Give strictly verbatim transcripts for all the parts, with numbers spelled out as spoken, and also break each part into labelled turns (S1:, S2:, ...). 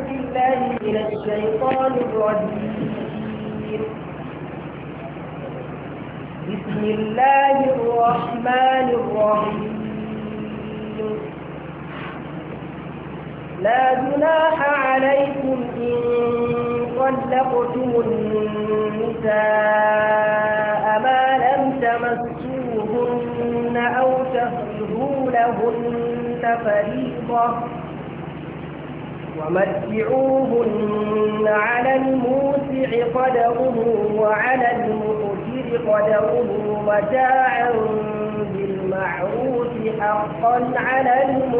S1: بالله من الشيطان الرجيم. بسم الله الرحمن الرحيم. لا جناح عليكم إن طلقتم النساء ما لم تمسوهن أو تفرضوا لهن فريضة ومتعوهن على الموسع قدره وعلى المقتر قدره متاعا بالمعروف حقا على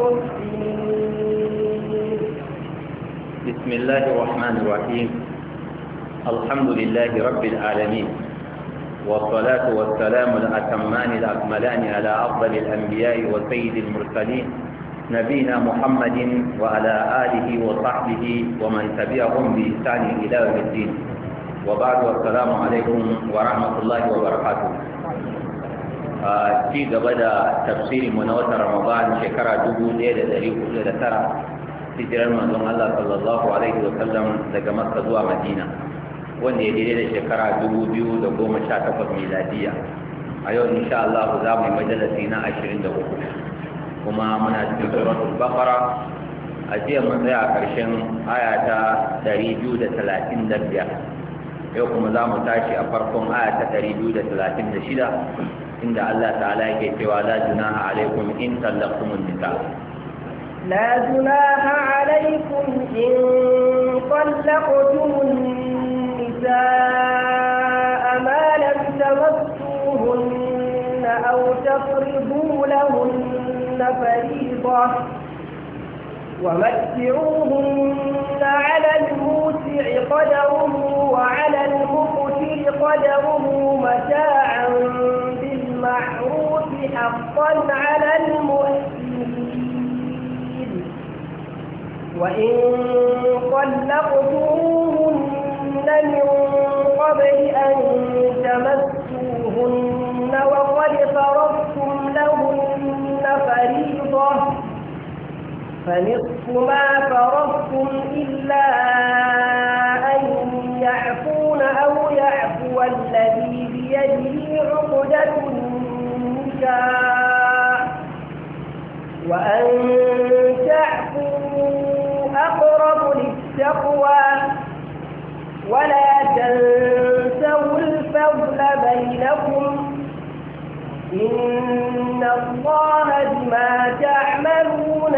S1: المحسنين.
S2: بسم الله الرحمن الرحيم. الحمد لله رب العالمين، والصلاة والسلام الأتمان الأكملان على أفضل الأنبياء وسيد المرسلين نبينا محمد وعلى آله وصحبه ومن تبعهم بإحسان إلى يوم الدين، وبعد والسلام عليكم ورحمة الله وبركاته. ci gaba da tafsirin mu na watan Ramadan shekara dubu ɗaya da ɗari hudu da tara hijirar manzon Allah sallallahu alaihi wa sallam daga Makka zuwa Madina, wanda ya daidai da shekara dubu biyu da goma sha takwas miladiya. A yau insha Allah za mu yi majalisi na ashirin da uku, kuma muna cikin suratul Baqara. A jiya mun tsaya a ƙarshen aya ta ɗari biyu da talatin da biyar. Yau kuma za mu tashi a farkon aya ta ɗari biyu da talatin da shida, inda Allah ta'ala yake cewa la junaha alaikum in tallaqtumun nisa.
S1: لا جناح عليكم إن طلقتم النساء ما لم تمسوهن أو تفرضوا لهن فريضة ومتعوهن على الموسع قدره وعلى المقتر قدره متاعا بالمعروف حقا على المحسنين. وإن طلقتموهن من قبل أن تمسوهن وقد فرضتم لهن فريضة فنصف ما فرضتم إلا أن يعفون أو يعفو الذي بيده عقدة النكاح وأن تعفوا أقرب للتقوى ولا تنسوا الفضل بينكم إن الله بما تعملون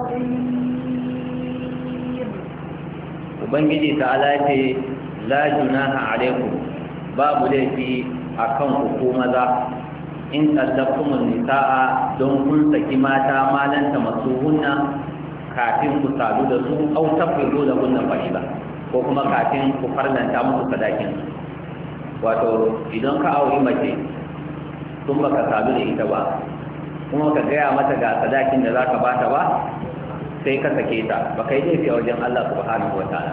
S1: بصير.
S2: Ubangiji ta'ala ce la junaha alaikum, babu laifi akan ku maza in tsallaktumun nisa'a don kun saki mata malanta masu hunna kafin ku sadu da su au tafridu da hunna fariba, ko kuma kafin ku farlanta musu sadakin. Wato idan ka auri mace tun baka sadu da ita ba, kuma ka gaya mata ga sadakin da zaka bata ba, sai ka sake ta, baka yi laifi a wajen Allah subhanahu wataala.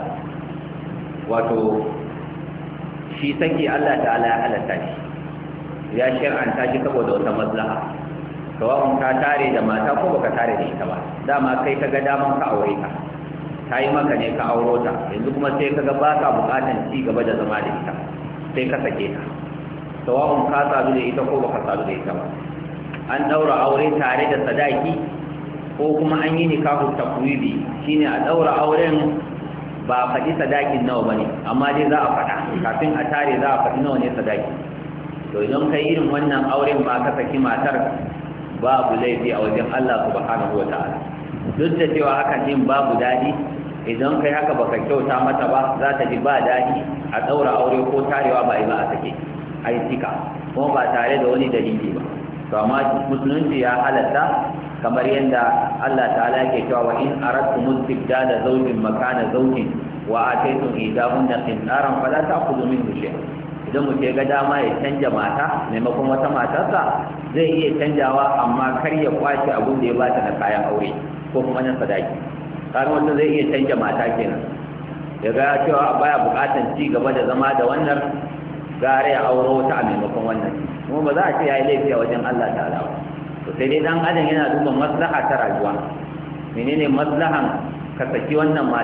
S2: Wato shi saki Allah ta'ala ya halatta shi, ya shir'anta shi saboda wata maslaha. Kawai ka tare da mata ko baka tare da ita ba, dama kai kaga daman ka aure ta, ta yi maka ne ka auro ta, yanzu kuma sai kaga ba ka bukatan ci gaba da zama da ita, sai ka sake ta. Kawai ka sadu da ita ko baka sadu da ita ba, an daura aure tare da sadaki ko kuma an yi nikahu tafwidi, shine a daura auren ba a faɗi sadakin nawa bane, amma dai za a faɗa kafin a tare, za a faɗi nawa ne sadaki. To idan kai irin wannan auren ba ka saki matar, babu laifi a wajen Allah subhanahu wataala. Duk da cewa hakan din babu dadi, idan kai haka baka kyauta mata ba, za ta ji ba dadi a daura aure ko tarewa ba ai ba a sake ai tika, kuma ba tare da wani dalili ba. To amma musulunci ya halatta, kamar yadda Allah ta'ala yake cewa wa in aradtum istibdala zawjin makana zawjin wa ataytum idahunna qintaran fala ta'khudhu minhu shay'an. Idan mutum ya ga dama ya canja mata maimakon wata matarsa, zai iya canjawa, amma kar ya kwace abin da ya bata na kayan aure ko kuma na sadaki. Kan wanda zai iya canja mata kenan, ya ga cewa baya bukatan ci gaba da zama da wannan, gare ya auro ta a maimakon wannan, kuma ba za a ce ya yi laifi a wajen Allah ta'ala ba. To sai dai dan adam yana duba maslaha ta rayuwa, menene maslahan ka saki wannan mata